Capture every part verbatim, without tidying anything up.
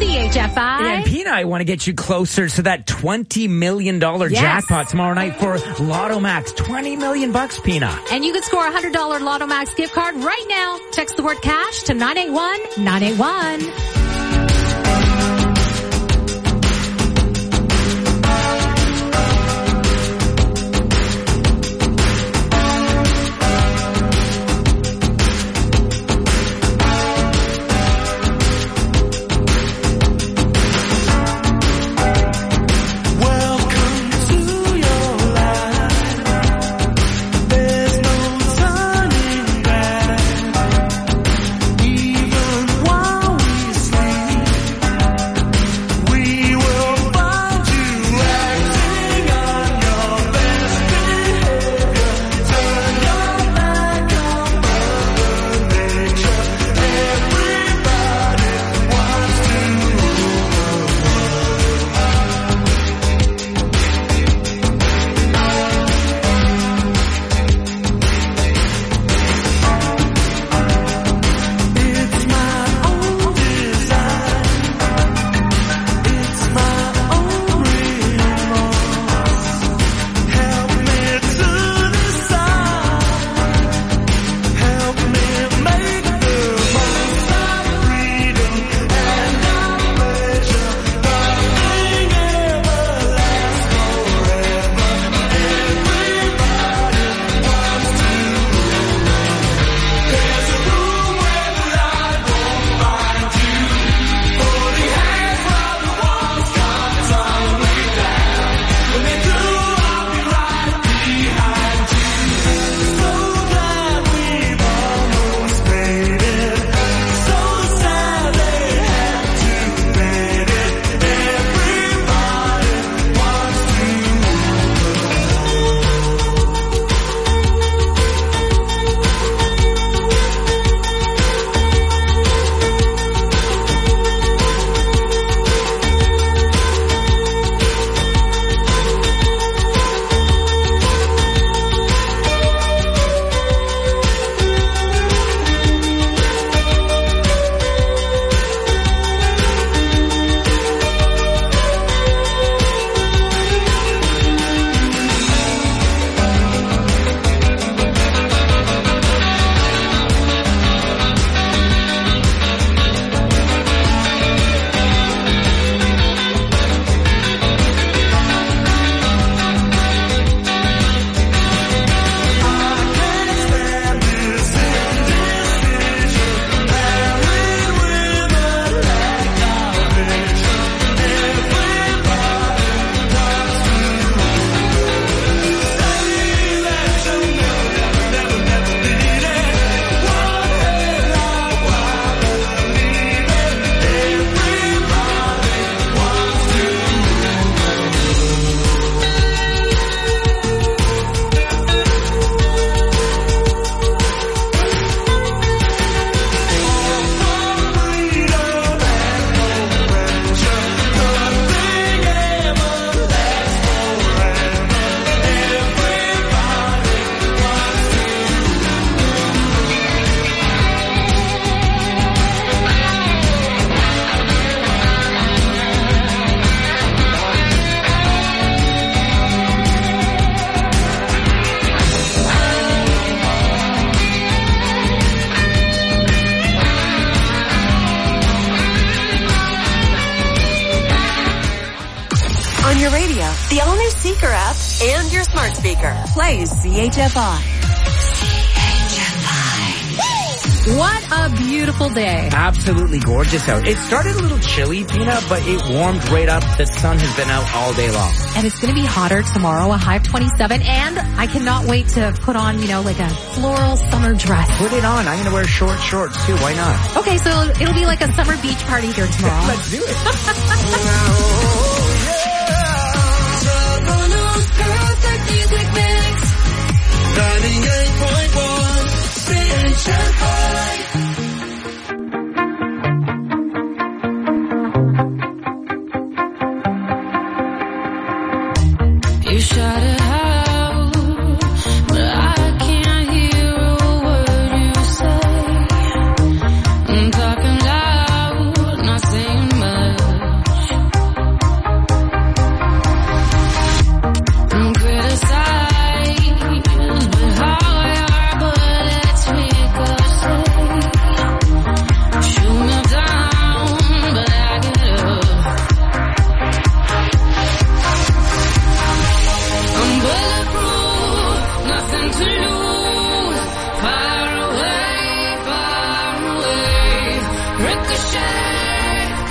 C H F I. And Pina, I want to get you closer to that twenty million dollars yes. jackpot tomorrow night for Lotto Max. twenty million bucks, Pina. And you can score a one hundred dollars Lotto Max gift card right now. Text the word cash to nine eight one nine eight one. On your radio, the all-new Seeker app, and your smart speaker. Plays C H F I. What a beautiful day. Absolutely gorgeous out. It started a little chilly, Pina, but it warmed right up. The sun has been out all day long. And it's going to be hotter tomorrow, a high of twenty-seven. And I cannot wait to put on, you know, like a floral summer dress. Put it on. I'm going to wear short shorts, too. Why not? Okay, so it'll be like a summer beach party here tomorrow. Let's do it. Perfect music mix. ninety-eight point one C H F I. You shout it out, but I can't hear a word you say. I'm talking loud, not saying much.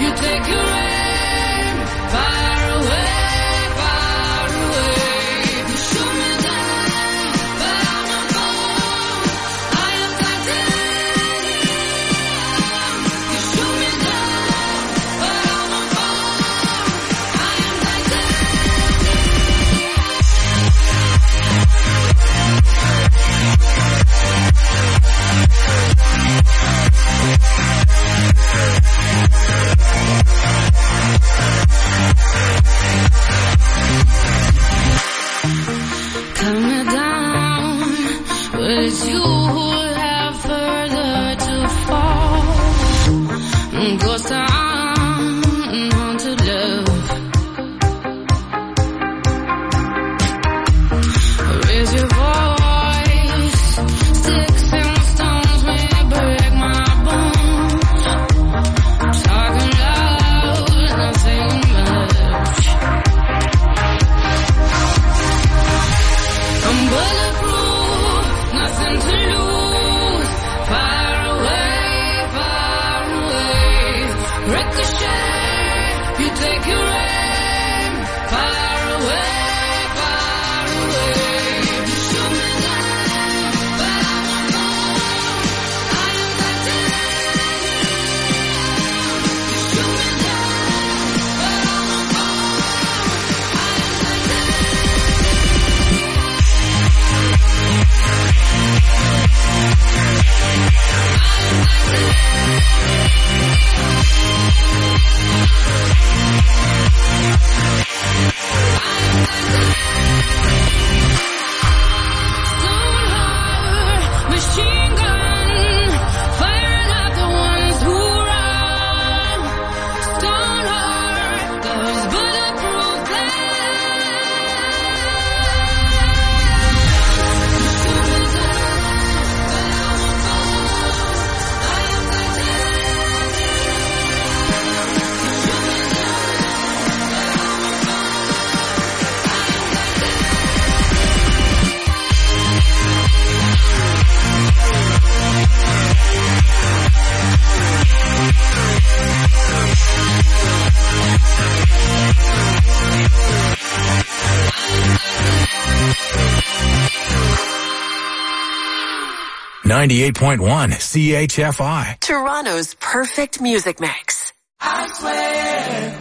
ninety-eight point one C H F I. Toronto's perfect music mix. I swear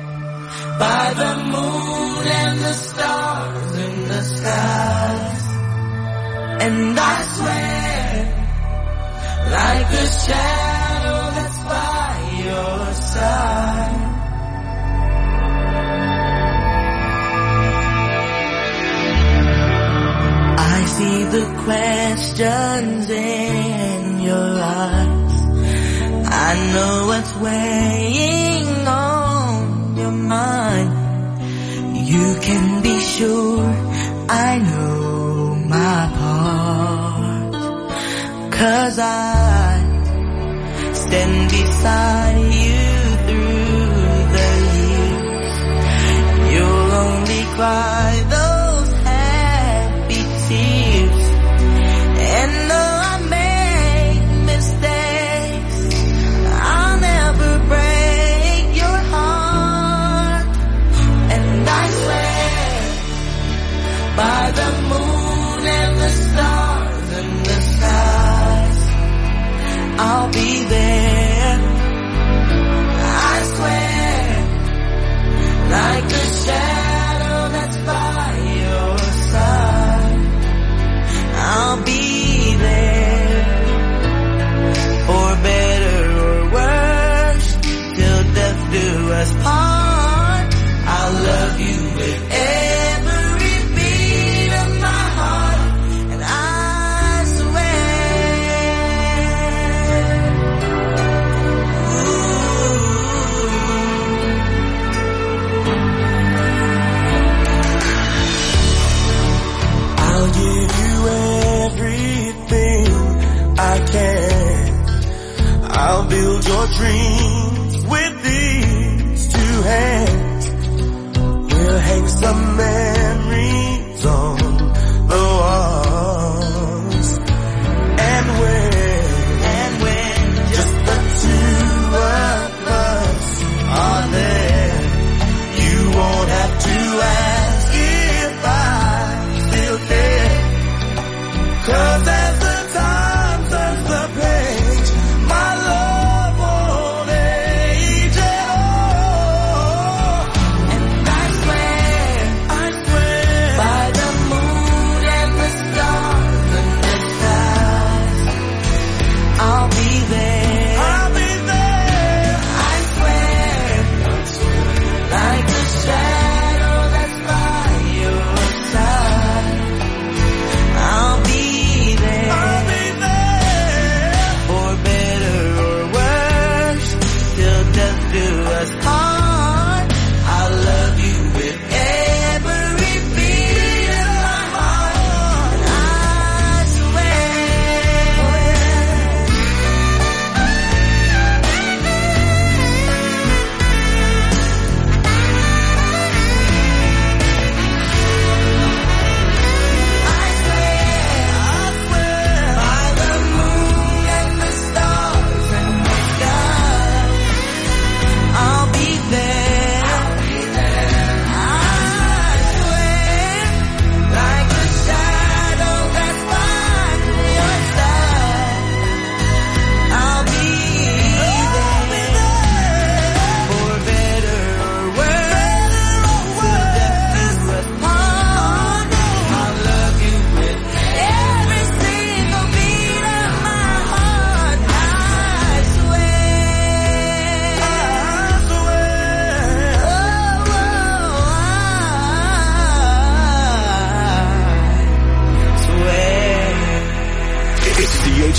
by the moon and the stars in the skies, and I swear like a shadow that's by your side. I see the questions in your eyes. I know what's weighing on your mind. You can be sure I know my part, 'cause I stand beside you through the years. You'll only cry those happy tears. And though I make mistakes, I'll never break your heart. And I swear by the moon and the stars and the skies, I'll be there. I swear like a shadow that's by your side, I'll be there. For better or worse, till death do us part. I'll love you with every beat of my heart. And I swear, ooh, I'll give you everything I can. I'll build your dreams with these two hands. We'll hang some memories on the walls. And when, and when just the two of us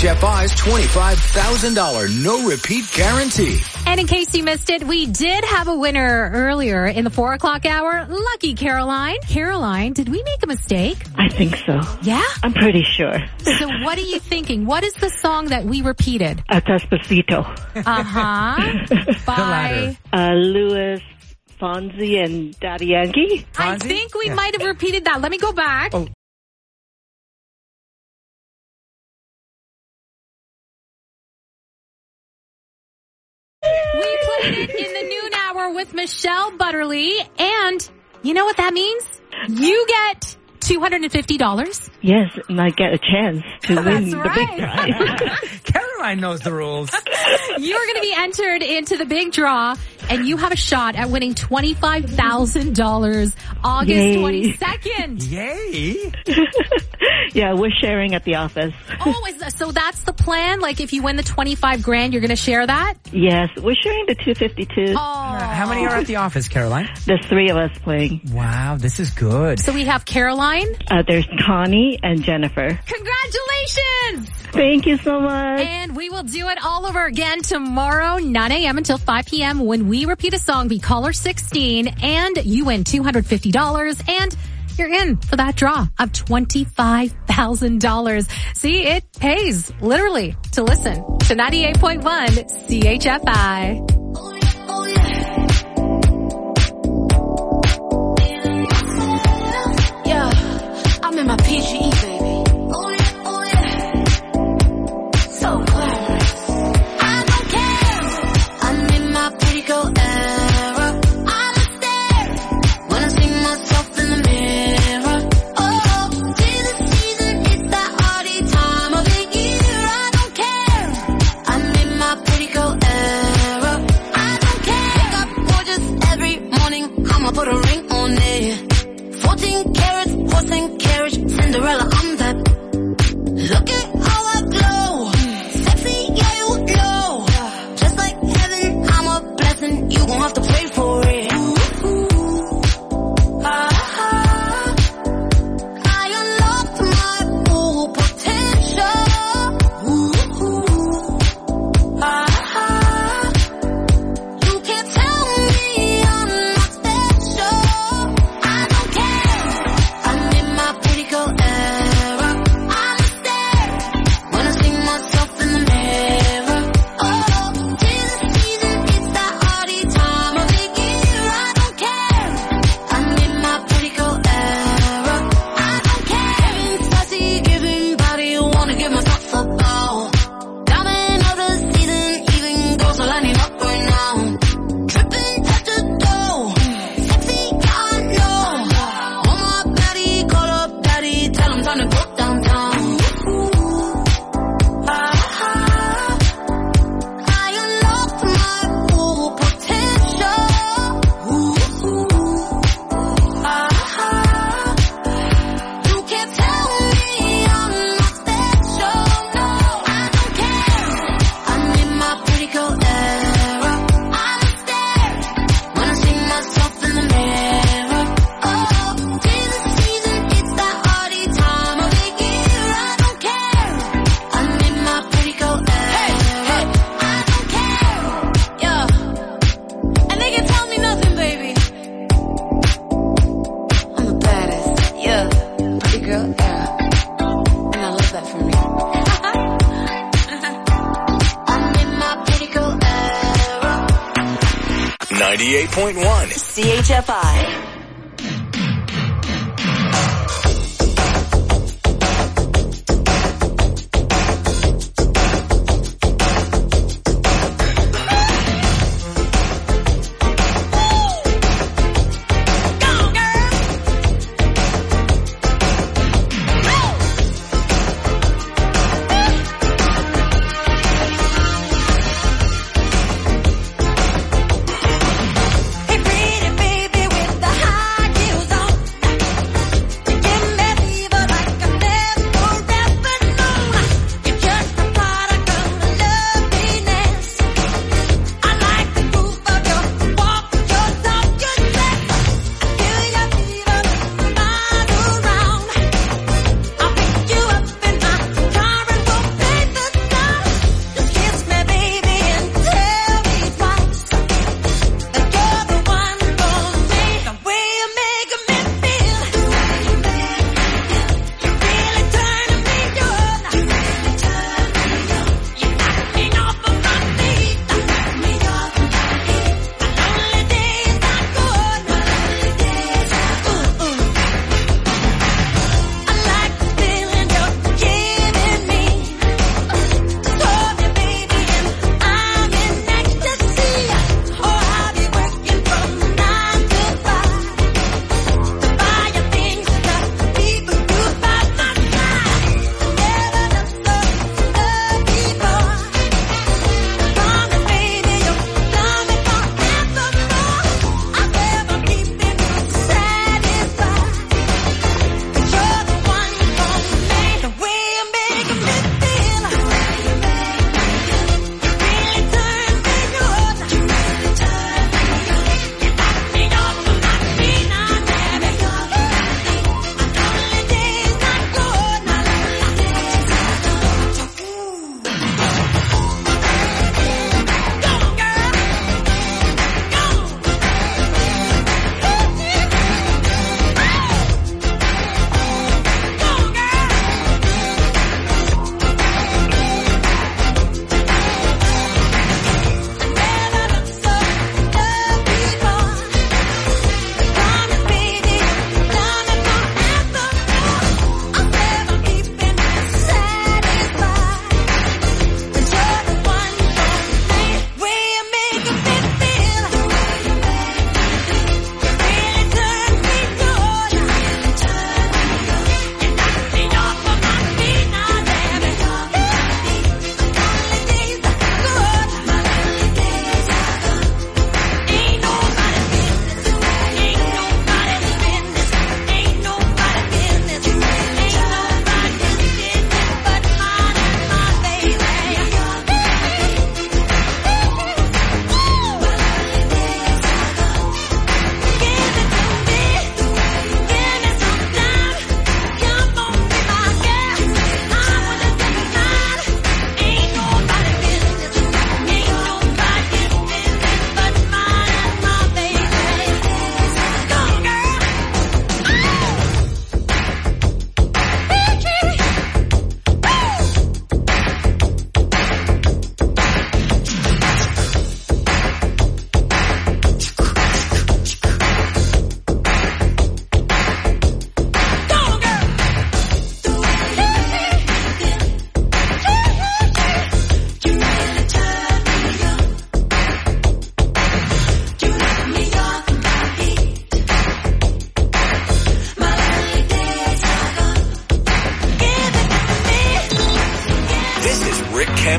F I's twenty-five thousand dollars no-repeat guarantee. And in case you missed it, we did have a winner earlier in the four o'clock hour. Lucky Caroline. Caroline, did we make a mistake? I think so. Yeah? I'm pretty sure. So what are you thinking? What is the song that we repeated? A Despacito. Uh-huh. By... Uh, Louis Fonzi and Daddy Yankee. I think we yeah. might have repeated that. Let me go back. Oh. We played it in the noon hour with Michelle Butterly, and you know what that means? You get two hundred fifty dollars. Yes, and I get a chance to win That's the right. big prize. Caroline knows the rules. You're going to be entered into the big draw, and you have a shot at winning twenty-five thousand dollars August Yay. twenty-second. Yay. Yeah, we're sharing at the office. Oh, is that, so that's the plan? Like if you win the twenty-five grand, you're going to share that? Yes, we're sharing the two fifty-two. Oh. How many are at the office, Caroline? There's three of us playing. Wow, this is good. So we have Caroline. Uh, there's Connie and Jennifer. Congratulations! Thank you so much. And we will do it all over again tomorrow, nine a.m. until five p.m. when we repeat a song, be caller sixteen, and you win two hundred fifty dollars, and you're in for that draw of twenty-five thousand dollars. See, it pays, literally, to listen to ninety-eight point one C H F I. Yeah, I'm in my P G E, baby. So glamorous. I don't care. I'm in my pretty girl era. I'm a stare when I see myself in the mirror. Oh, this season, it's that hardy time of the year. I don't care. I'm in my pretty girl era. I don't care. Wake up gorgeous every morning. I'ma put a ring on it. fourteen carats, horse and carriage, Cinderella, I'm that. Look at how I glow. Sexy, yeah, you know. Just like heaven, I'm a blessing. You gon' have to pray for it. Ah, I unlocked my full potential. Ah, you can't tell me I'm not special. I don't care. I'm in my pretty girl era. I'm a stare when I see myself in the mirror. Oh, this season, it's that hardy time of the year. I don't care. I'm in my pretty girl era. I don't care. Giving sassy, giving body, wanna give myself a bow. Diamond of the season, even girls are lining up right now. Dripping touch the dough. Sexy, yeah, I know. On my body, call up daddy, tell him time to go downtown. Ah, I unlocked my full potential. Ah, you can't tell me I'm not special. No, I don't care. I'm in my pretty girl era. I'm a stare when I see myself in the mirror. Oh, this season, it's that hardy time of the year. I don't care. I'm in my pretty girl era. I don't care. Yeah, and they can tell me nothing, baby. I'm the baddest. Yeah, pretty girl era, and I love that for me. I'm in my pretty girl era. ninety-eight point one. C H F I. Hey, pretty baby with the high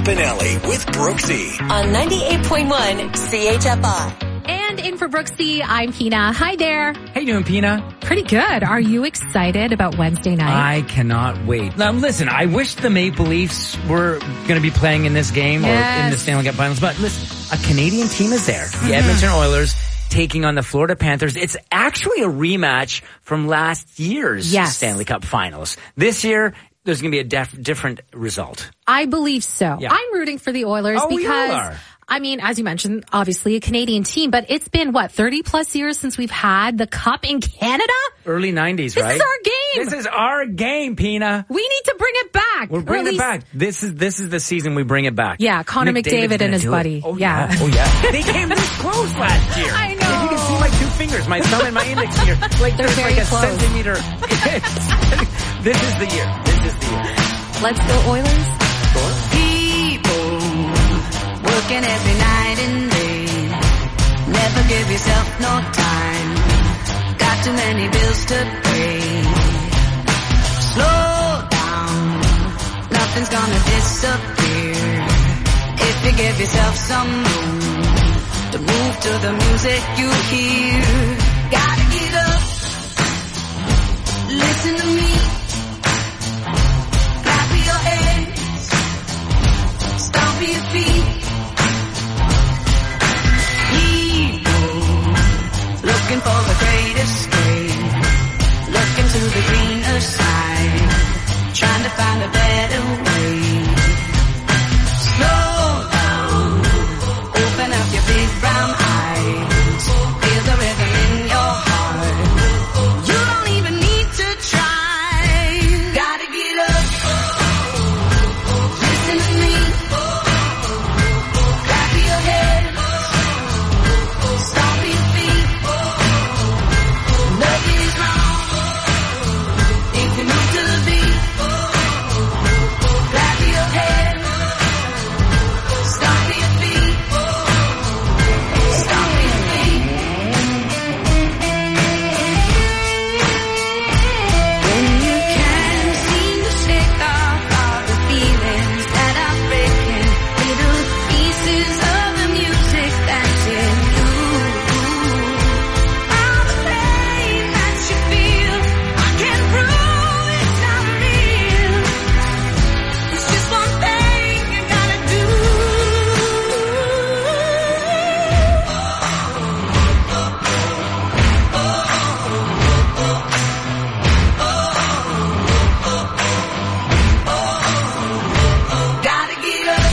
Campanelli with Brooksy. On ninety-eight point one C H F I. And in for Brooksy, I'm Pina. Hi there. How you doing, Pina? Pretty good. Are you excited about Wednesday night? I cannot wait. Now, listen, I wish the Maple Leafs were going to be playing in this game Yes. or in the Stanley Cup Finals, but listen, a Canadian team is there. The Edmonton Oilers taking on the Florida Panthers. It's actually a rematch from last year's Yes. Stanley Cup Finals. This year, there's going to be a def- different result. I believe so. Yeah. I'm rooting for the Oilers Oh, you because, are. I mean, as you mentioned, obviously a Canadian team, but it's been, what, thirty plus years since we've had the Cup in Canada? Early nineties, This right? is our game. This is our game, Pina. We need to bring it back. We're Or bringing at it least- back. This is this is the season we bring it back. Yeah, Connor Nick McDavid David's and gonna his do it. buddy. Oh Yeah. yeah. Oh yeah. They came this close last year. I If know. you can see my two fingers, my thumb and my index finger, like They're there's very like a close. centimeter. This is the year. This is the year. Let's go Oilers. People working every night and day. Never give yourself no time. Got too many bills to pay. Slow down. Nothing's gonna disappear if you give yourself some room to move to the music you hear. Gotta get up. Listen to me. Clap your hands. Stomp your feet. People looking for the great escape. Looking to the greener side. Trying to find a better way. Slow down. Open up your big brown eyes. Feel the rhythm in your heart. You don't even need to try. Gotta get up. Listen to me. Clap your hands. Stomp your feet. Nothing's wrong if you move to the beat. Clap your hands. Stomp your feet. Stomp your feet. When you can't seem to shake off all the feelings that are breaking, little pieces of the music that's in you. All the pain that you feel, I can't prove it's not real. It's just one thing you gotta do. Gotta get up.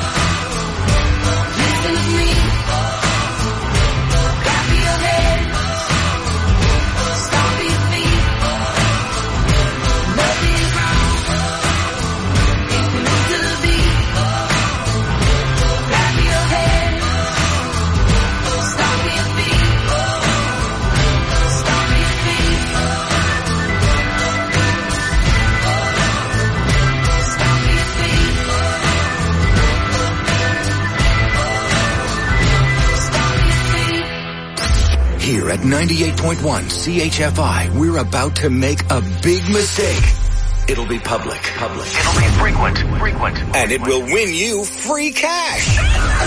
Listen to me. Clap your hands. Stomp your feet. Nothing's wrong if you move to the beat. Clap your hands. Stomp your feet. Stomp your feet. Stomp your feet. Stomp your feet. Here at ninety-eight point one C H F I, we're about to make a big mistake. It'll be public. Public. It'll be frequent, frequent. And it will win you free cash.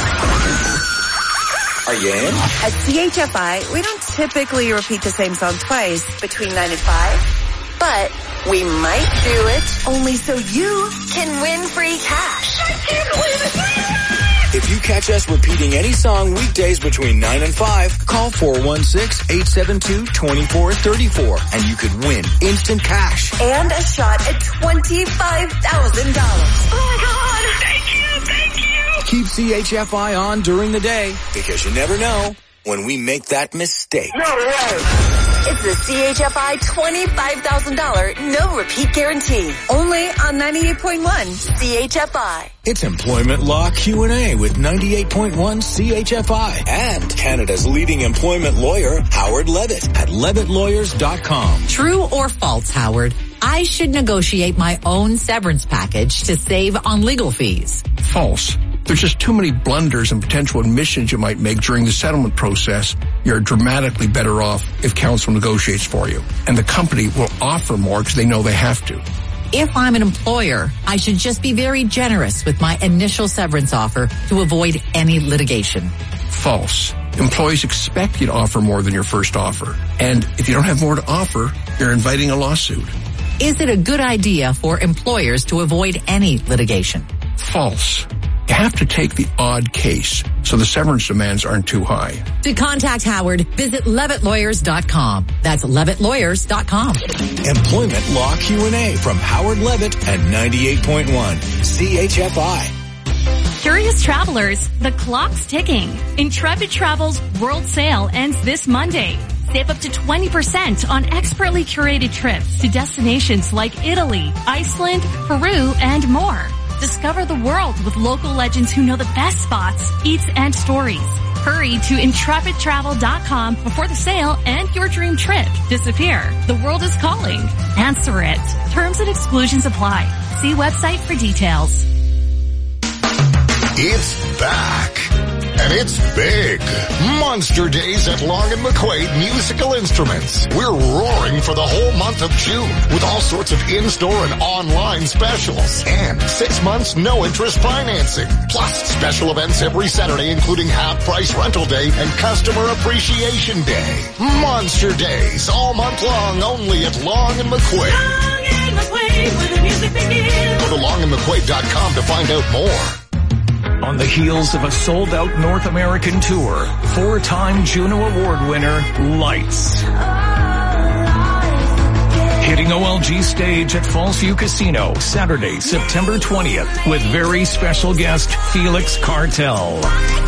Are you in? At C H F I, we don't typically repeat the same song twice between nine and five, but we might do it only so you can win free cash. I can't win it. If you catch us repeating any song weekdays between nine and five, call four one six, eight seven two, two four three four and you could win instant cash. And a shot at twenty-five thousand dollars. Oh my God. Thank you. Thank you. Keep C H F I on during the day because you never know when we make that mistake. It's the C H F I twenty-five thousand dollars no repeat guarantee. Only on ninety-eight point one C H F I. It's Employment Law Q and A with ninety-eight point one C H F I and Canada's leading employment lawyer, Howard Levitt at levitt lawyers dot com. True or false, Howard? I should negotiate my own severance package to save on legal fees. False. There's just too many blunders and potential admissions you might make during the settlement process. You're dramatically better off if counsel negotiates for you. And the company will offer more because they know they have to. If I'm an employer, I should just be very generous with my initial severance offer to avoid any litigation. False. Employees expect you to offer more than your first offer. And if you don't have more to offer, you're inviting a lawsuit. Is it a good idea for employers to avoid any litigation? False. You have to take the odd case so the severance demands aren't too high. To contact Howard, visit levitt lawyers dot com. That's levitt lawyers dot com. Employment Law Q and A from Howard Levitt at ninety-eight point one C H F I. Curious travelers, the clock's ticking. Intrepid Travel's World Sale ends this Monday. Save up to twenty percent on expertly curated trips to destinations like Italy, Iceland, Peru, and more. Discover the world with local legends who know the best spots, eats, and stories. Hurry to intrepid travel dot com before the sale and your dream trip disappear. The world is calling. Answer it. Terms and exclusions apply. See website for details. It's back. And it's big. Monster Days at Long and McQuaid Musical Instruments. We're roaring for the whole month of June with all sorts of in-store and online specials. And six months no interest financing. Plus special events every Saturday including half-price rental day and customer appreciation day. Monster Days all month long only at Long and McQuaid. Long and McQuaid where the music begins. Go to long and mcquaid dot com to find out more. On the heels of a sold-out North American tour, four-time Juno Award winner, Lights. Hitting O L G stage at Falls View Casino, Saturday, September twentieth, with very special guest, Felix Cartel.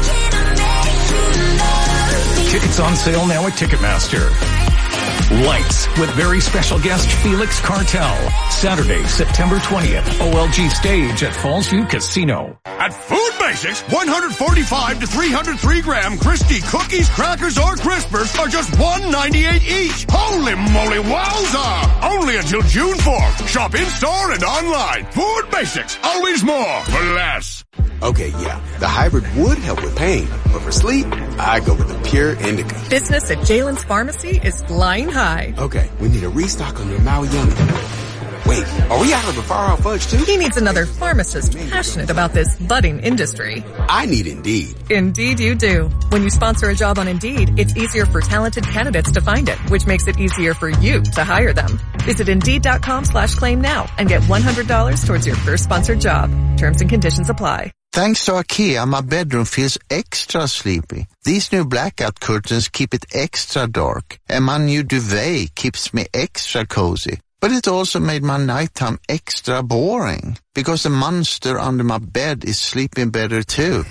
Tickets on sale now at Ticketmaster. Lights with very special guest Felix Cartel. Saturday, September twentieth, O L G stage at Falls View Casino. At Food Basics, one forty-five to three hundred three gram Christie cookies, crackers, or crispers are just one ninety-eight each. Holy moly wowza! Only until June fourth. Shop in-store and online. Food Basics, always more for less. Okay, yeah, the hybrid would help with pain, but for sleep, I go with the Pure Indica. Business at Jalen's Pharmacy is flying high. Okay, we need a restock on your Maui Yummy. Wait, are we out of the Far Out Fudge too? He needs another pharmacist passionate about this budding industry. I need Indeed. Indeed you do. When you sponsor a job on Indeed, it's easier for talented candidates to find it, which makes it easier for you to hire them. Visit Indeed.com slash claim now and get one hundred dollars towards your first sponsored job. Terms and conditions apply. Thanks to IKEA, my bedroom feels extra sleepy. These new blackout curtains keep it extra dark, and my new duvet keeps me extra cozy. But it also made my nighttime extra boring, because the monster under my bed is sleeping better too.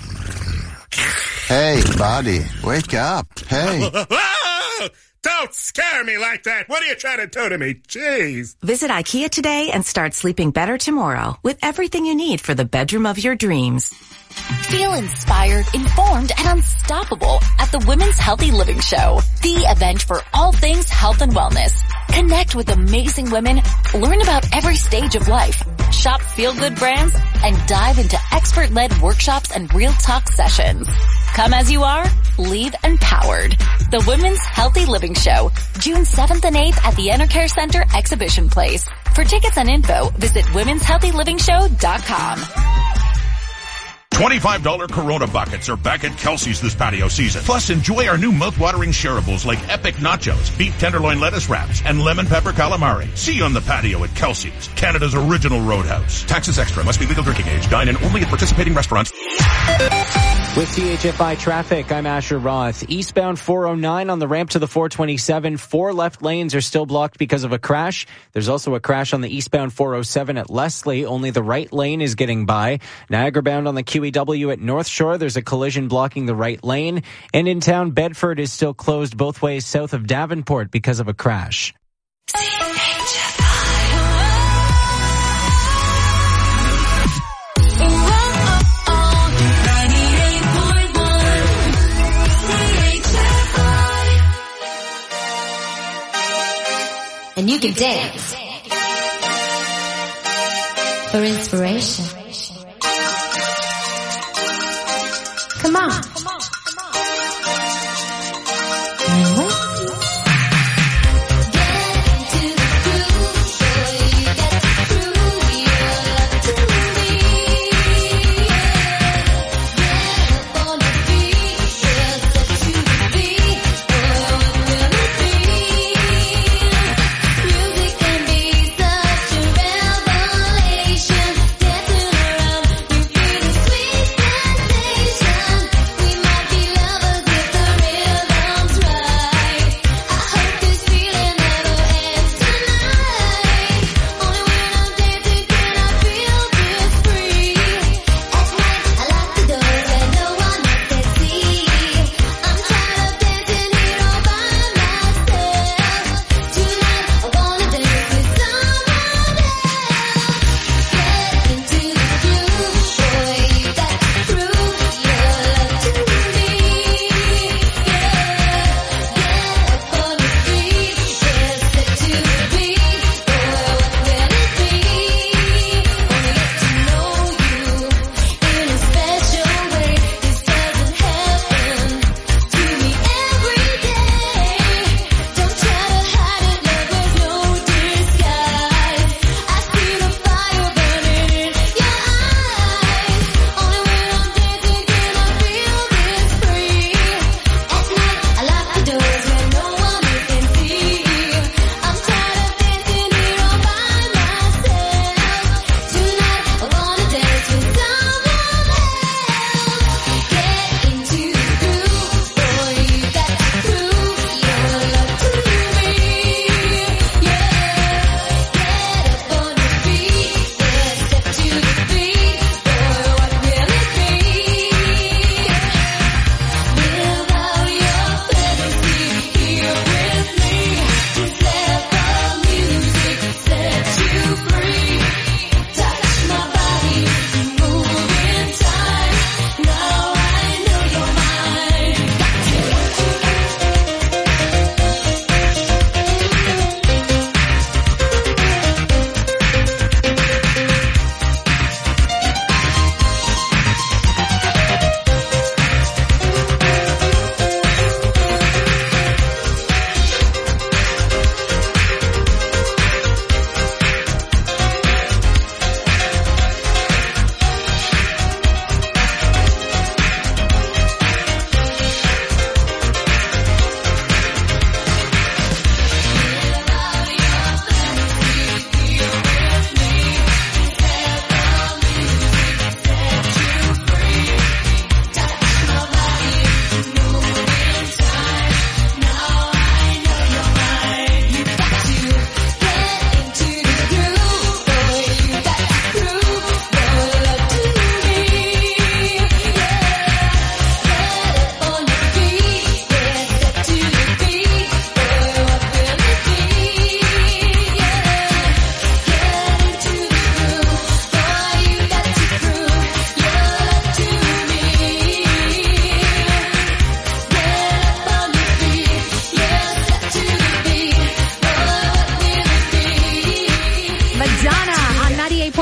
Hey, buddy, wake up. Hey. Don't scare me like that. What are you trying to do to me? Jeez. Visit IKEA today and start sleeping better tomorrow with everything you need for the bedroom of your dreams. Feel inspired, informed, and unstoppable at the Women's Healthy Living Show, the event for all things health and wellness. Connect with amazing women, learn about every stage of life, shop feel-good brands, and dive into expert-led workshops and real talk sessions. Come as you are, leave empowered. The Women's Healthy Living Show, June seventh and eighth at the Enercare Center Exhibition Place. For tickets and info, visit womens healthy living show dot com. twenty-five dollar Corona buckets are back at Kelsey's this patio season. Plus, enjoy our new mouth-watering shareables like Epic Nachos, Beef Tenderloin Lettuce Wraps, and Lemon Pepper Calamari. See you on the patio at Kelsey's, Canada's original roadhouse. Taxes extra. Must be legal drinking age. Dine in only at participating restaurants. With T H F I traffic, I'm Asher Roth. Eastbound four oh nine on the ramp to the four twenty-seven. Four left lanes are still blocked because of a crash. There's also a crash on the eastbound four oh seven at Leslie. Only the right lane is getting by. Niagara bound on the Q E W at North Shore. There's a collision blocking the right lane. And in town, Bedford is still closed both ways south of Davenport because of a crash. And you can dance for inspiration. Come on. Get into the groove, boy, you got to groove.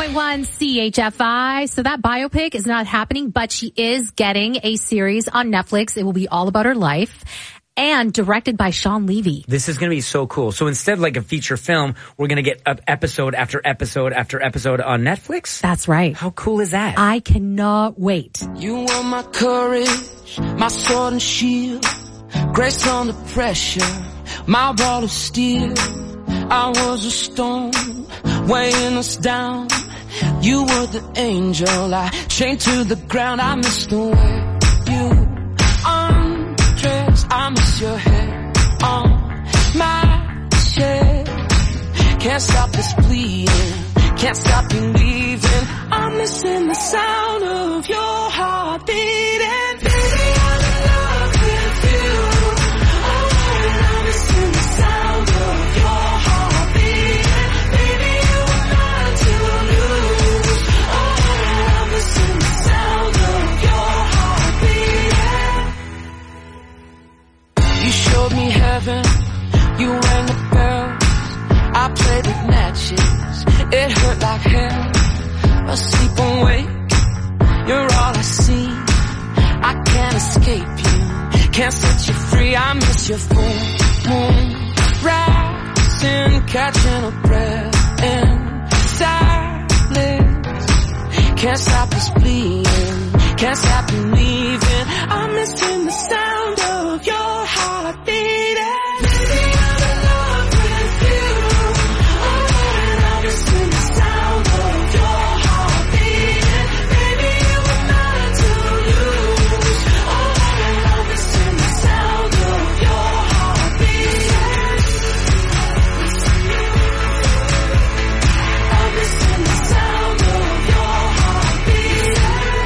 point one C H F I. So that biopic is not happening, but she is getting a series on Netflix. It will be all about her life. And directed by Sean Levy. This is going to be so cool. So instead of like a feature film, we're going to get episode after episode after episode on Netflix? That's right. How cool is that? I cannot wait. You were my courage, my sword and shield, grace under pressure, my wall of steel. I was a stone, weighing us down. You were the angel, I chained to the ground. I missed the way you undressed. I miss your hair on my chest. Can't stop this bleeding, can't stop believing. I'm missing the sound of your heart beating. Baby, I'm in love with you. Oh, I'm missing the sound of your heart beating. Baby, you were mine to lose. Oh, I'm missing the sound of your heart beating. You showed me heaven, you rang the bells, I played with matches, it hurt like hell. Asleep awake, you're all I see. I can't escape you, can't set you free. I miss your full moon rising, catching a breath in silence. Can't stop this bleeding, can't stop believing. I'm missing the sound of your heart beating. Baby, I'm in love with you. Oh, I'm missing the sound of your heart beating. Baby, you were mine to lose. Oh, I'm missing the sound of your heart beating. I'm missing the sound of your heart beating.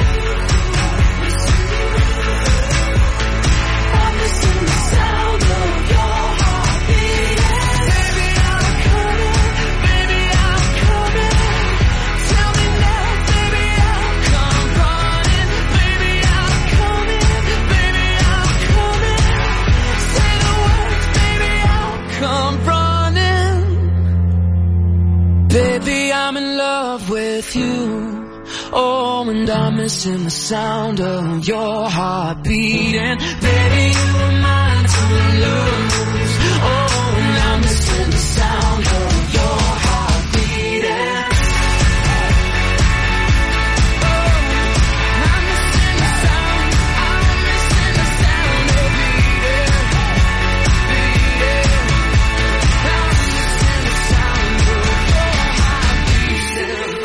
I'm missing the sound of your heart beating. Baby, I'm coming, baby, I'm coming. Tell me now, baby, I'll come running. Baby, I'm coming, baby, I'm coming. Say the words, baby, I'll come running. Baby, I'm in love with you. Oh, and I'm missing the sound of your heart beating. Baby, you were mine to lose. Oh, and I'm missing the sound of your heart beating. Oh, I'm missing the sound, I'm missing the sound of beating, beating. I'm missing the sound of your heart beating.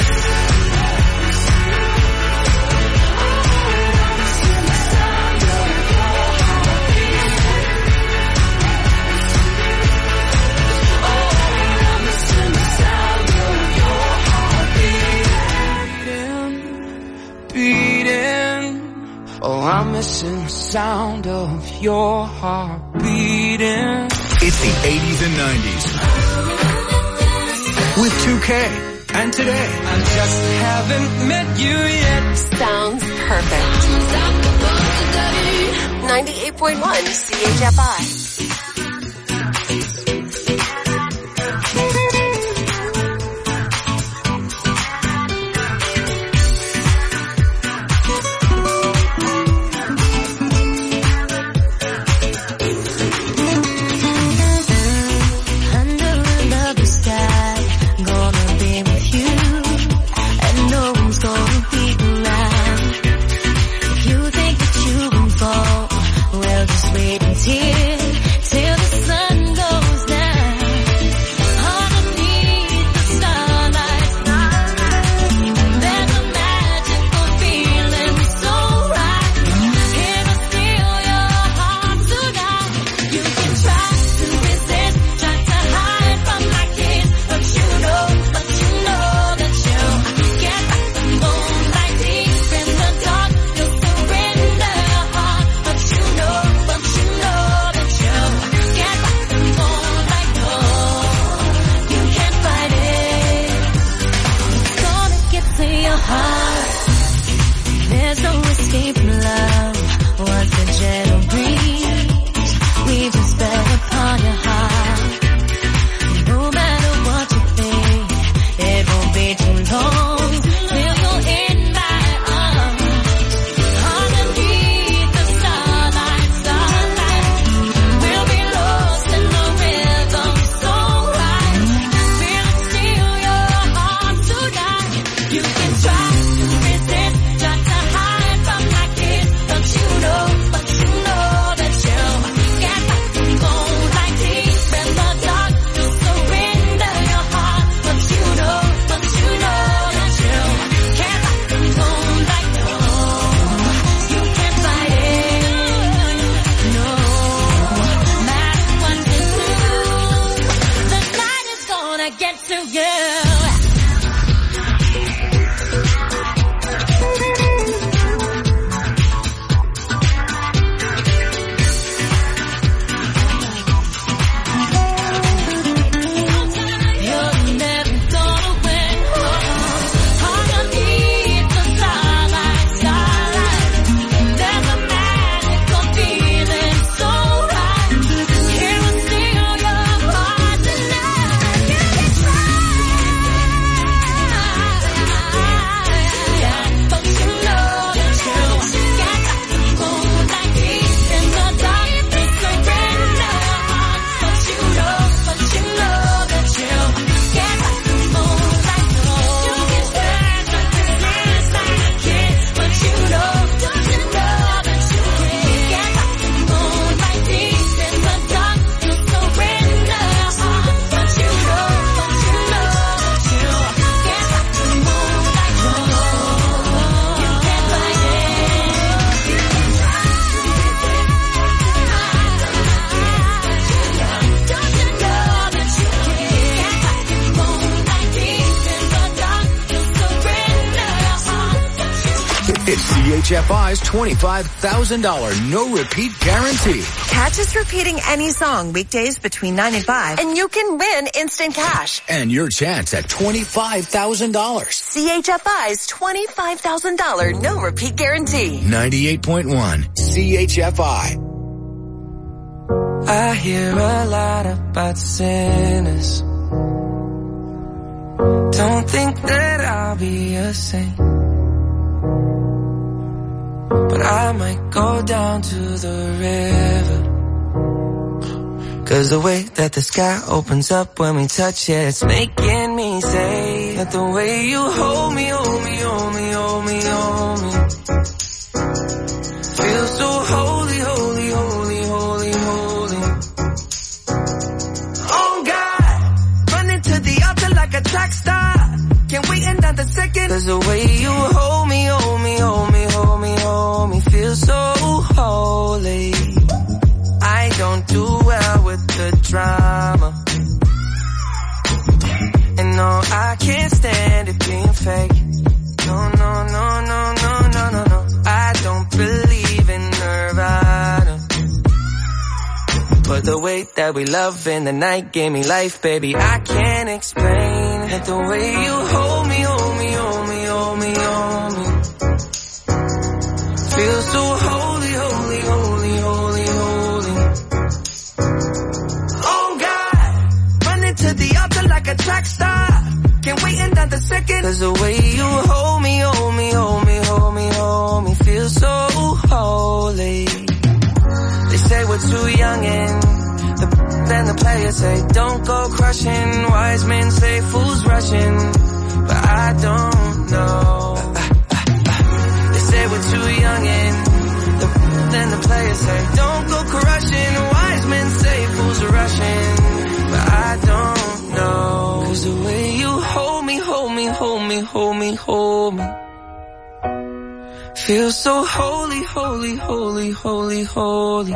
Beating. Oh, I'm missing the sound of your heart beating. It's the eighties and nineties with two K. And today, I just haven't met you yet. Sounds perfect. ninety-eight point one C H F I. Well, just wait until H F I's twenty-five thousand dollars no-repeat guarantee. Catch us repeating any song weekdays between nine and five, and you can win instant cash. And your chance at twenty-five thousand dollars. C H F I's twenty-five thousand dollars no-repeat guarantee. ninety-eight point one C H F I. I hear a lot about sinners. Don't think that I'll be a saint, but I might go down to the river. 'Cause the way that the sky opens up when we touch it, it's making me say that the way you hold me, hold me, hold me, hold me, hold me, feels so holy, holy, holy, holy, holy. Oh God, running to the altar like a track star. Can't wait another second. 'Cause the way you hold me, hold me, hold me, hold me, hold me, feels so holy. I don't do well with the drama, and no, I can't stand it being fake. No, no, no, no, no, no, no, no. I don't believe in Nirvana, but the way that we love in the night gave me life, baby. I can't explain it. The way you hold me, hold me, hold me, hold me, hold me, feels so holy, holy, holy, holy, holy. Oh God, running to the altar like a track star. Can't wait another second. 'Cause the way you hold me, hold me, hold me, hold me, hold me, feels so holy. They say we're too young and the then the players say don't go crushing. Wise men say fools rushing, but I don't know. They say we're too young and the, then the players say don't go crushing. Wise men say fools are rushing, but I don't know. 'Cause the way you hold me, hold me, hold me, hold me, hold me, feels so holy, holy, holy, holy, holy.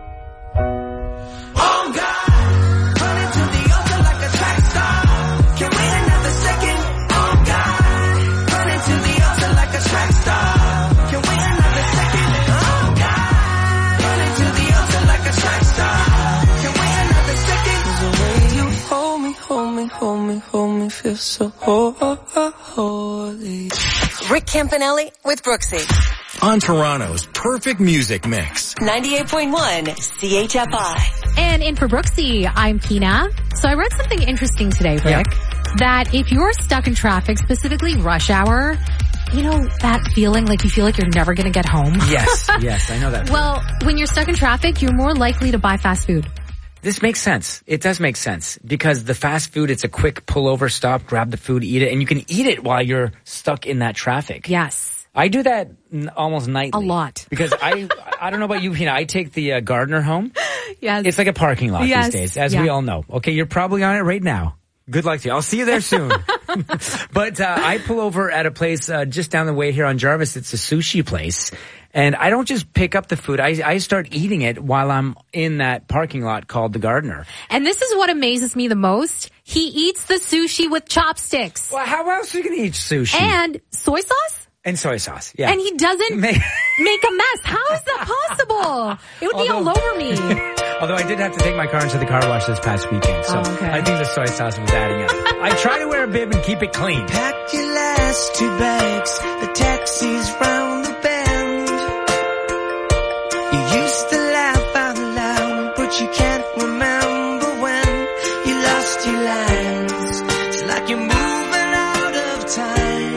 Oh God, running to the altar like a track star. Can't wait another second. Oh God, running to the altar like a track star. Can't wait another second. Oh God, running to the altar like a track star. Can't wait another second. 'Cause the way you hold me, hold me, hold me, hold me, feels so holy. Rick Campanelli with Brooksy. On Toronto's perfect music mix. ninety-eight point one C H F I. And in for Brooksy, I'm Pina. So I read something interesting today, Rick, yeah. that if you're stuck in traffic, specifically rush hour, you know that feeling like you feel like you're never going to get home? Yes, yes, I know that. Well, when you're stuck in traffic, you're more likely to buy fast food. This makes sense. It does make sense because the fast food, it's a quick pullover, stop, grab the food, eat it, and you can eat it while you're stuck in that traffic. Yes. I do that n- almost nightly. A lot. Because I I don't know about you, Pina, I take the uh, Gardner home. Yes. It's like a parking lot yes. these days, as yeah. we all know. Okay, you're probably on it right now. Good luck to you. I'll see you there soon. But uh, I pull over at a place uh, just down the way here on Jarvis. It's a sushi place. And I don't just pick up the food. I, I start eating it while I'm in that parking lot called the Gardner. And this is what amazes me the most. He eats the sushi with chopsticks. Well, how else are you going to eat sushi? And soy sauce? And soy sauce, yeah. And he doesn't make a mess. How is that possible? It would Although, be all over me. Although I did have to take my car into the car wash this past weekend, so oh, okay. I think the soy sauce was adding up. I try to wear a bib and keep it clean. Pack your last two bags, the taxi's round the bend. You used to laugh out loud, but you can't remember when you lost your lines. It's like you're moving out of time,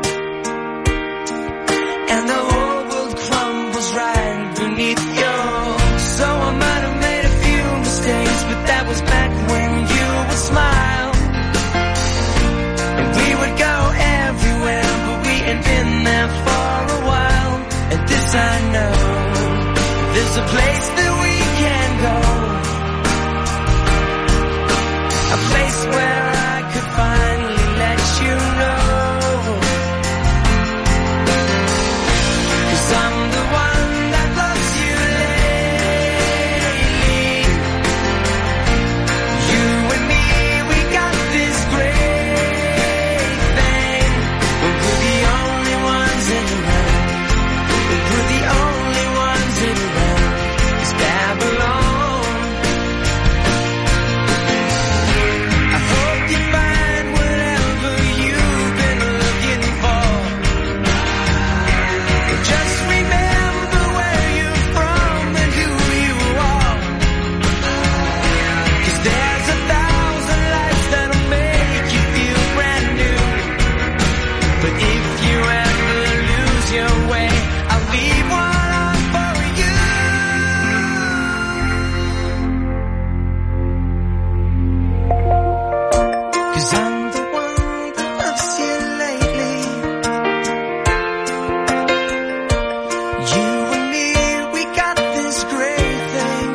and the whole world crumbles right beneath you. So I might have made a few mistakes, but that was back when you would smile, and we would go everywhere, but we ain't been there for a while. And this I know, there's a place that we can go, a place where I could finally let you know, 'cause I'm the one that loves you lately. You and me, we got this great thing, but we're the only ones in the room, 'Cause I'm the one that loves you lately. You and me, we got this great thing.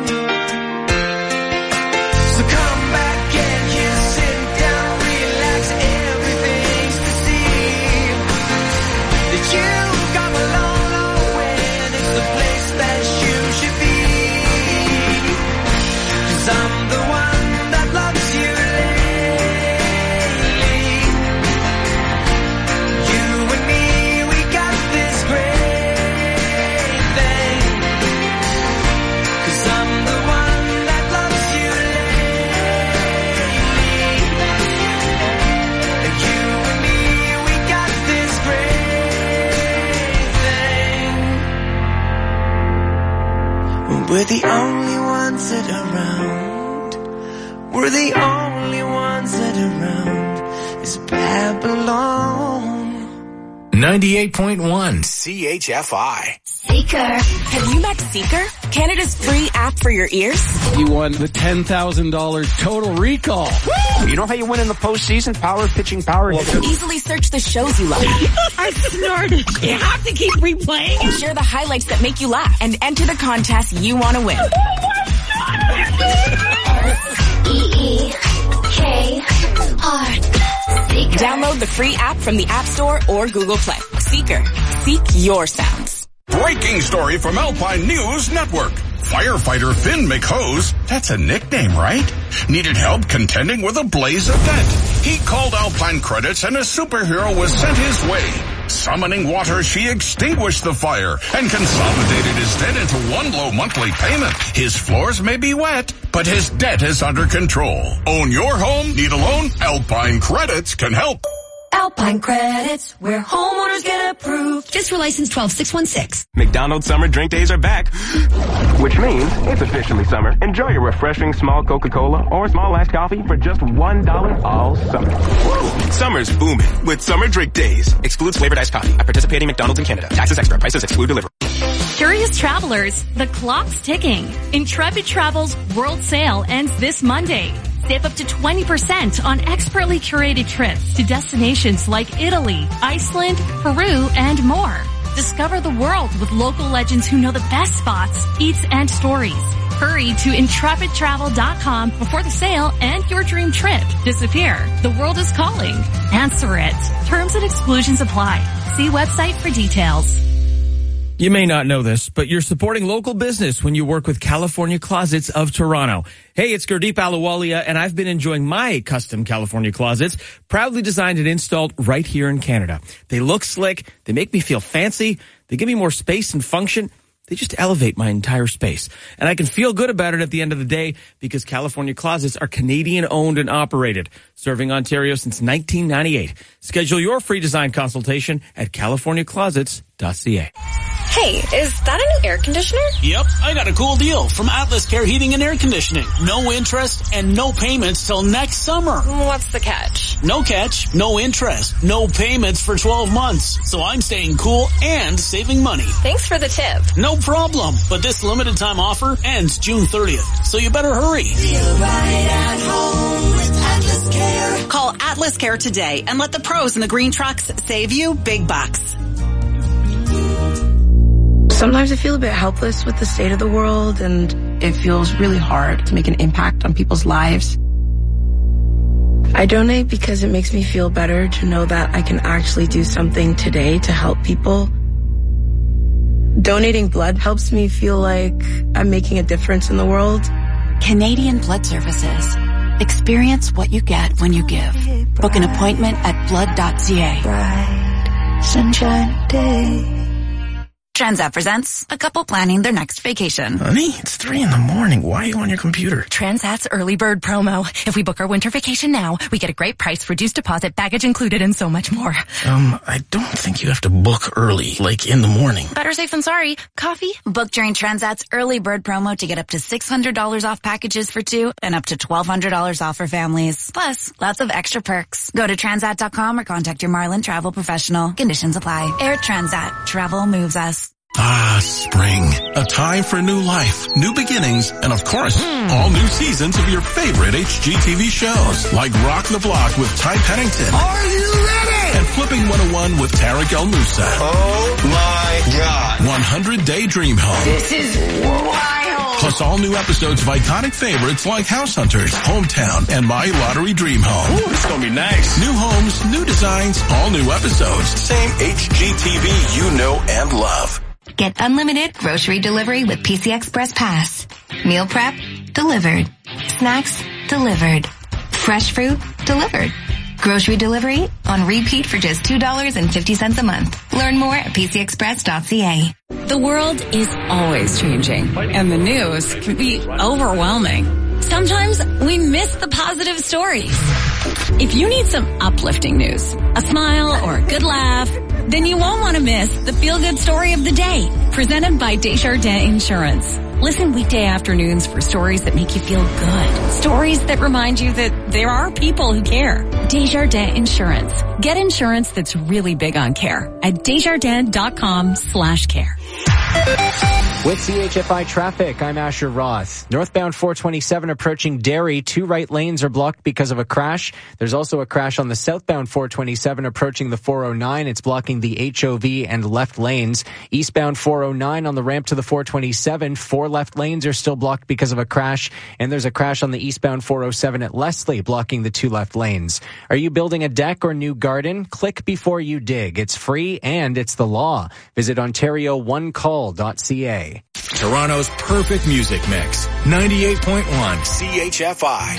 So come back and just sit down, relax, everything's to see. That you've come a long, long way, and it's the place that you should be. 'Cause I'm the one that loves you lately. You and me, we got this great thing. 'Cause I'm the one that loves you lately. You and me, we got this great thing. We're the only ones that are around. We're the only ones that are around. It's Babylon. ninety-eight point one C H F I. Seeker. Have you met Seeker? Canada's free app for your ears? You won the ten thousand dollars Total Recall. Woo! You know how you win in the postseason? Power pitching power. Easily search the shows you love. I snorted. You have to keep replaying. And share the highlights that make you laugh. And enter the contest you want to win. E E K R. Seeker. Download the free app from the App Store or Google Play. Seeker. Seek your sounds. Breaking story from Alpine News Network. Firefighter Finn McHose, that's a nickname, right? Needed help contending with a blaze of debt. He called Alpine Credits and a superhero was sent his way. Summoning water, she extinguished the fire and consolidated his debt into one low monthly payment. His floors may be wet, but his debt is under control. Own your home? Need a loan? Alpine Credits can help. Alpine Credits, where homeowners get approved. Just for license twelve six one six. McDonald's Summer Drink Days are back, which means it's officially summer. Enjoy your refreshing small Coca-Cola or small iced coffee for just one dollar all summer. Woo! Summer's booming with Summer Drink Days. Excludes flavored iced coffee at participating McDonald's in Canada. Taxes extra. Prices exclude delivery. Curious travelers, the clock's ticking. Intrepid Travel's World Sale ends this Monday. Save up to twenty percent on expertly curated trips to destinations like Italy, Iceland, Peru, and more. Discover the world with local legends who know the best spots, eats, and stories. Hurry to intrepid travel dot com before the sale and your dream trip disappear. The world is calling. Answer it. Terms and exclusions apply. See website for details. You may not know this, but you're supporting local business when you work with California Closets of Toronto. Hey, it's Gurdeep Ahluwalia, and I've been enjoying my custom California closets, proudly designed and installed right here in Canada. They look slick, they make me feel fancy, they give me more space and function. They just elevate my entire space. And I can feel good about it at the end of the day because California Closets are Canadian owned and operated, serving Ontario since nineteen ninety-eight. Schedule your free design consultation at california closets dot c a. Hey, is that a new air conditioner? Yep, I got a cool deal from Atlas Care Heating and Air Conditioning. No interest and no payments till next summer. What's the catch? No catch, no interest, no payments for twelve months. So I'm staying cool and saving money. Thanks for the tip. No problem, but this limited time offer ends June thirtieth, so you better hurry. Feel right at home with Atlas Care. Call Atlas Care today and let the pros in the green trucks save you big bucks. Sometimes I feel a bit helpless with the state of the world, and it feels really hard to make an impact on people's lives. I donate because it makes me feel better to know that I can actually do something today to help people. Donating blood helps me feel like I'm making a difference in the world. Canadian Blood Services. Experience what you get when you give. Book an appointment at blood dot c a. Bright, sunshine day. Transat presents a couple planning their next vacation. Honey, it's three in the morning. Why are you on your computer? Transat's early bird promo. If we book our winter vacation now, we get a great price, reduced deposit, baggage included, and so much more. Um, I don't think you have to book early, like in the morning. Better safe than sorry. Coffee? Book during Transat's early bird promo to get up to six hundred dollars off packages for two and up to twelve hundred dollars off for families. Plus, lots of extra perks. Go to transat dot com or contact your Marlin travel professional. Conditions apply. Air Transat. Travel moves us. Ah, spring. A time for new life, new beginnings, and of course, all new seasons of your favorite H G T V shows, like Rock the Block with Ty Pennington. Are you ready? And Flipping one oh one with Tarek El Moussa. Oh my God. one hundred Day Dream Home. This is wild. Plus all new episodes of iconic favorites like House Hunters, Hometown, and My Lottery Dream Home. Ooh, this is gonna be nice. New homes, new designs, all new episodes. Same H G T V you know and love. Get unlimited grocery delivery with P C Express Pass. Meal prep, delivered. Snacks, delivered. Fresh fruit, delivered. Grocery delivery on repeat for just two dollars and fifty cents a month. Learn more at p c express dot c a. The world is always changing, and the news can be overwhelming. Sometimes we miss the positive stories. If you need some uplifting news, a smile or a good laugh, then you won't want to miss the feel-good story of the day, presented by Desjardins Insurance. Listen weekday afternoons for stories that make you feel good. Stories that remind you that there are people who care. Desjardins Insurance. Get insurance that's really big on care at desjardins.com slash care. With C H F I traffic, I'm Asher Roth. Northbound four twenty-seven approaching Derry, two right lanes are blocked because of a crash. There's also a crash on the southbound four twenty-seven approaching the four oh nine. It's blocking the H O V and left lanes. Eastbound four oh nine on the ramp to the four twenty-seven, four left lanes are still blocked because of a crash. And there's a crash on the eastbound four oh seven at Leslie, blocking the two left lanes. Are you building a deck or new garden? Click before you dig. It's free and it's the law. Visit ontario one call dot c a. Toronto's perfect music mix. ninety-eight point one C H F I.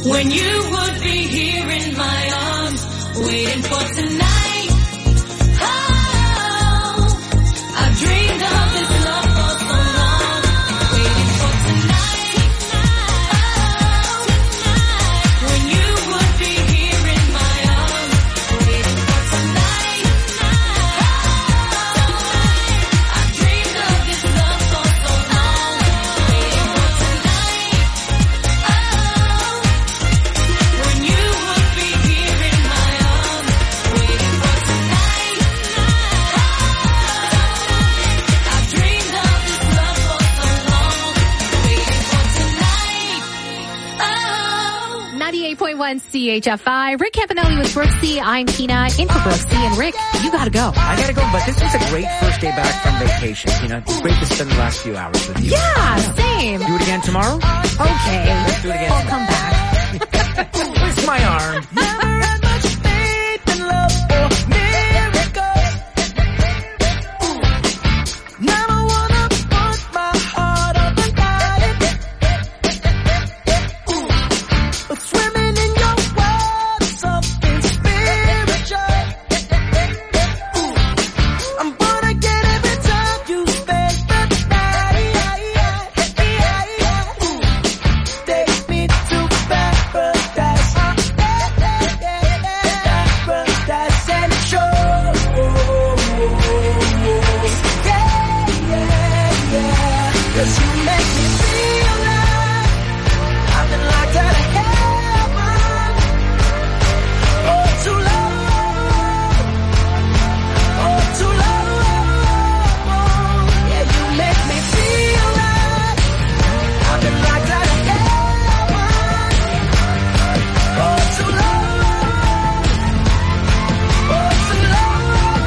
when you would be here in my arms, waiting for tonight. Oh, I've dreamed of this love for so long, waiting for tonight. Oh, when you would be here in my arms, waiting for tonight. Oh, I've dreamed of this love for so long, waiting for tonight. Oh, when you would be here in my arms, waiting for tonight. I've dreamed of this love for so long, waiting for tonight. Oh. ninety-eight point one C H F I. Rick Campanelli with Brooksy. I'm Tina in for Brooksy. And Rick, you gotta go. I gotta go, but this was a great first day back from vacation. You know, it's great to spend the last few hours with you. Yeah, same. Do it again tomorrow? Okay. Let's do it again I'll tomorrow. come back. Twist my arm. Never had much faith in love or miracles. Never wanna put my heart up and hide it. But swimming in your world is something spiritual. I'm gonna get every time you spend the night. Take me to paradise. Paradise and show. Yeah, yeah, yeah. 'Cause you make me feel like I've been locked out of heaven. Oh, too long. Oh, too long. Yeah, you make me feel like I've been locked out of heaven. Oh, too long. Oh, too long.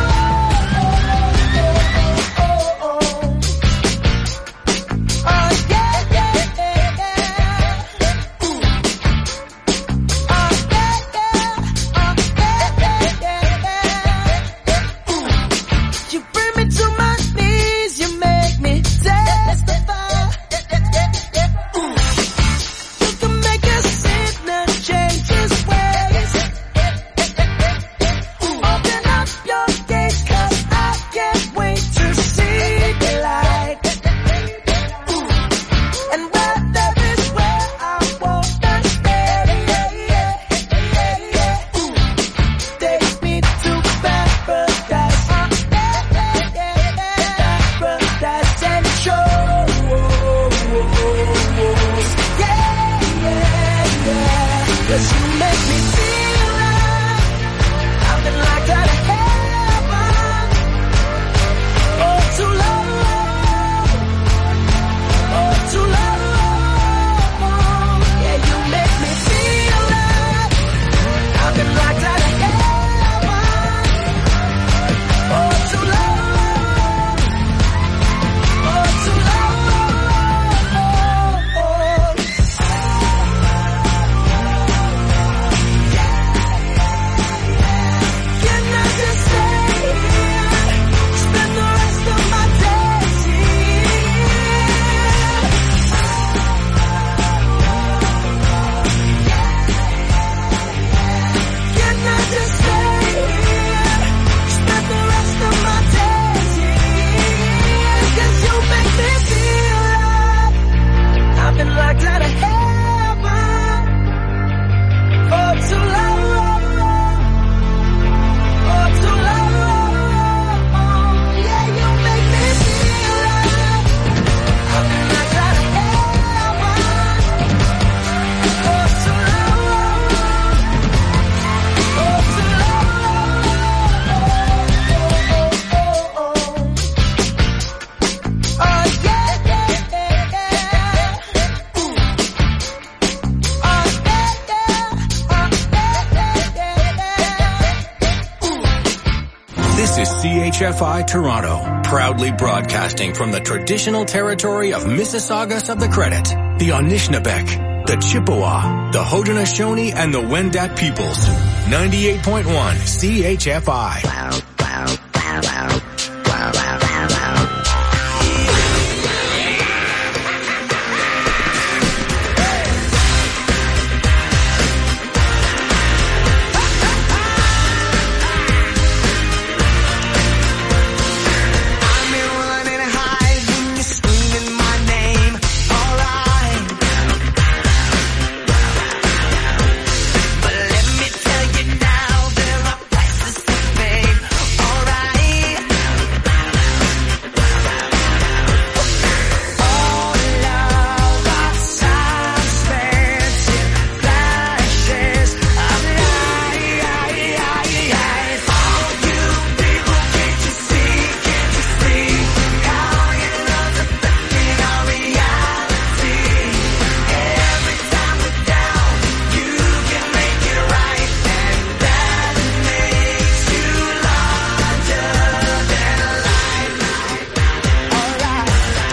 Oh, oh, oh. Oh, yeah, yeah, yeah, yeah. Ooh. Oh, yeah, yeah. Oh, yeah, yeah, yeah. Ooh. You bring me to my knees, you make me testify. Ooh. You can make a sinner change his ways. Ooh. Open up your gates, 'cause I can't wait to see the light. Ooh. And where there is where I wanna stay. Ooh. Take me to paradise. Paradise and show. Yeah, yeah, yeah. 'Cause you make me feel like I've been locked out of heaven. Oh, too long. Oh, too long. Yeah, you make me feel like I've been locked out of heaven. Oh, too long. Oh, too long. Can I just stay here? Spend the rest of my days here. Can I just stay here? Spend the rest of my days here. 'Cause you make me feel like I've been locked out of heaven. Oh, too long. Oh, too long. Yeah, you make me feel like I've been locked out of heaven. Oh, too long. Oh, too long. Oh, yeah, yeah, yeah, yeah. Ooh. Oh, yeah, yeah. Oh, yeah, yeah, yeah. Ooh. This is C H F I Toronto, proudly broadcasting from the traditional territory of Mississaugas of the Credit, the Anishinabek, the Chippewa, the Haudenosaunee, and the Wendat peoples. ninety-eight point one C H F I.